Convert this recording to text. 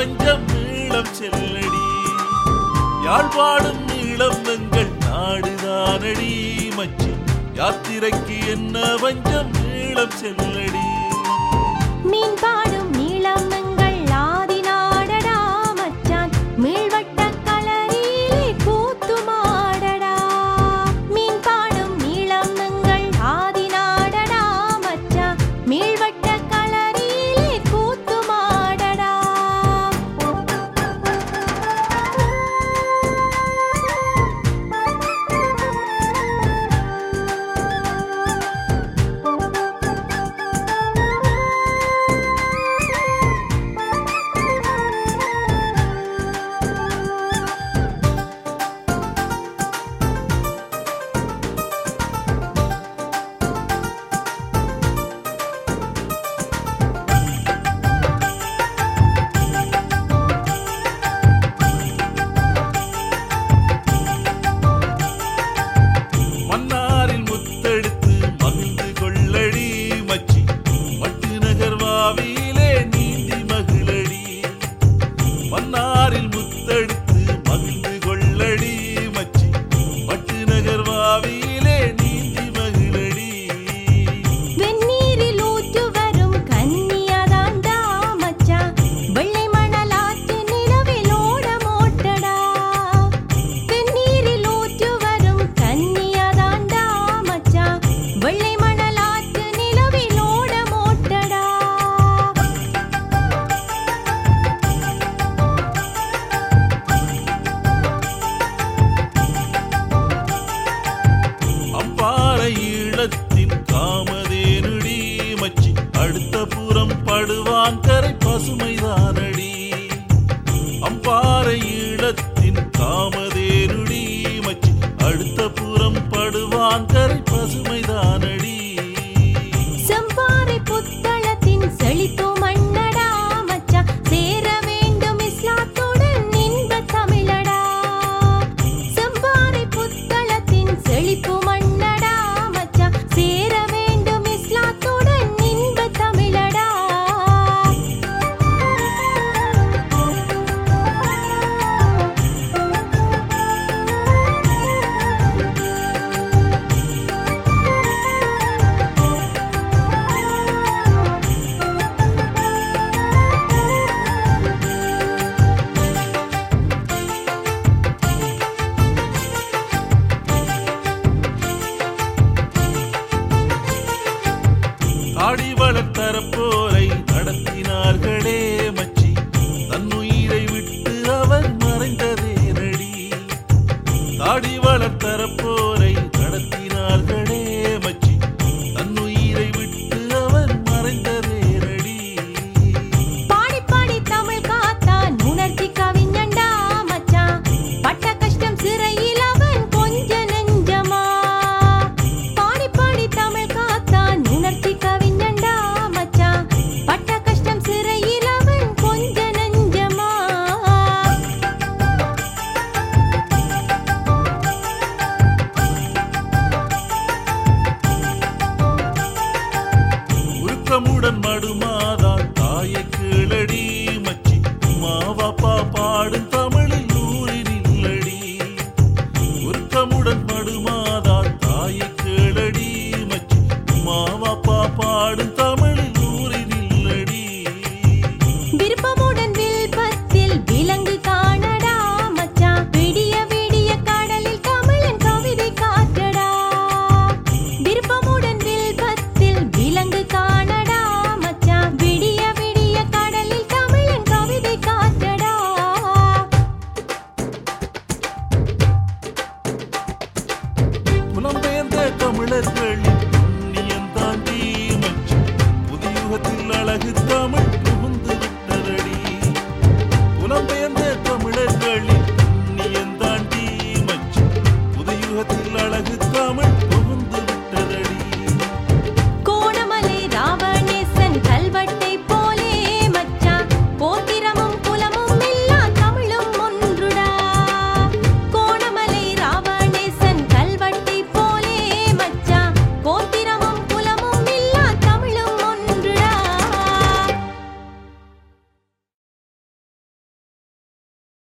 வஞ்சம் நீளம் செல்லடி யாழ்ப்பாடும் நீளம் எங்கள் நாடுதானடி மச்சி யாத்திரைக்கு என்ன வஞ்சம் நீளம் செல்லடி மீன் பாடும் நீளம் எங்கள் ஆதி நாடடா மச்சான் மீள்வட்ட களரிலே கூத்துமாடடா மீன் பாடும் நீளம் எங்கள் ஆதி நாடடா மச்சான் மீள்வட்ட களரிலே கூத்துமாடடா மன்னாரில் முத்தெடுத்து மகிழ்ந்து கொள்ளடி மச்சி மட்டு நகர்வாவிலே நீந்தி மகிழடி வெந்நீரில் ஊற்று வரும் கன்னியதாண்டா மச்சான் வெள்ளை மணலாற்று நிலவில் ஓட மோட்டடா வெந்நீரில் ஊற்று வரும் கன்னியதாண்டா மச்சான் வெள்ளை மணலாற்று நிலவில் ஓட மோட்டடா ஈழத்தின் காமதேனுடி மச்சி அடுத்த புறம் படுவான் கரை பசுமைதானடி அம்பாறை ஈழத்தின் காமதேனுடி மச்சி அடுத்த புறம் படுவான் கரை பசுமைதானடி செம்பாறை புத்தளத்தின் செழித்து மண்ணடா மச்சான் சேர வேண்டும் இஸ்லாத்துடன் இன்ப தமிழடா செம்பாறை புத்தளத்தின் செழிப்பு மண்ணடா சேர வேண்டும் இஸ்லாத்துடன் இன்ப தமிழடா ஆடி வளர்த்தரப்போரை நடத்தினார்களே மச்சி தன்னுயிரை விட்டு அவர் மறைந்ததே நடி ஆடி வளர்த்தரப்போரை நடத்தினார்களே மச்சி தன்னுயிரை விட்டு அவர் மறைந்ததே நடி பாடி பாடி தமிழ் காத்தான் உணர்ச்சி கவிஞண்டா மச்சான் பட்ட கஷ்டம் சிறையில் அவன் கொஞ்ச நெஞ்சமா பாடி பாடி தமிழ் காத்தான் உணர்ச்சி கவிஞண்டா மச்சான் பட்ட கஷ்டம் சிறையில் அவன் கொஞ்ச நெஞ்சமா உருக்கமுடன் மடுமாதான் தாயை கீழடி மச்சி மாவாப்பா பாடும் தமிழில் ஊரினில்லடி உருக்கமுடன் மடுமாதான் தாயை கீழடி மச்சி மாவாப்பா பாடும் தமிழில் ஊரினில்லடி விருப்பமுடன் வில்பத்தில் விலங்கு காணடா மச்சான் விடிய விடிய கடலில் தமிழன் கவிதை காற்றடா விருப்பமுடன் வில்பத்தில் விலங்கு காணடா மச்சான் விடிய விடிய கடலில் தமிழன் கவிதை காற்றடா புலம்பெயர்ந்த தமிழர்களின் புண்ணியம் தாண்டி மச்சி புதியுகத்தில் அழகு தமிழ்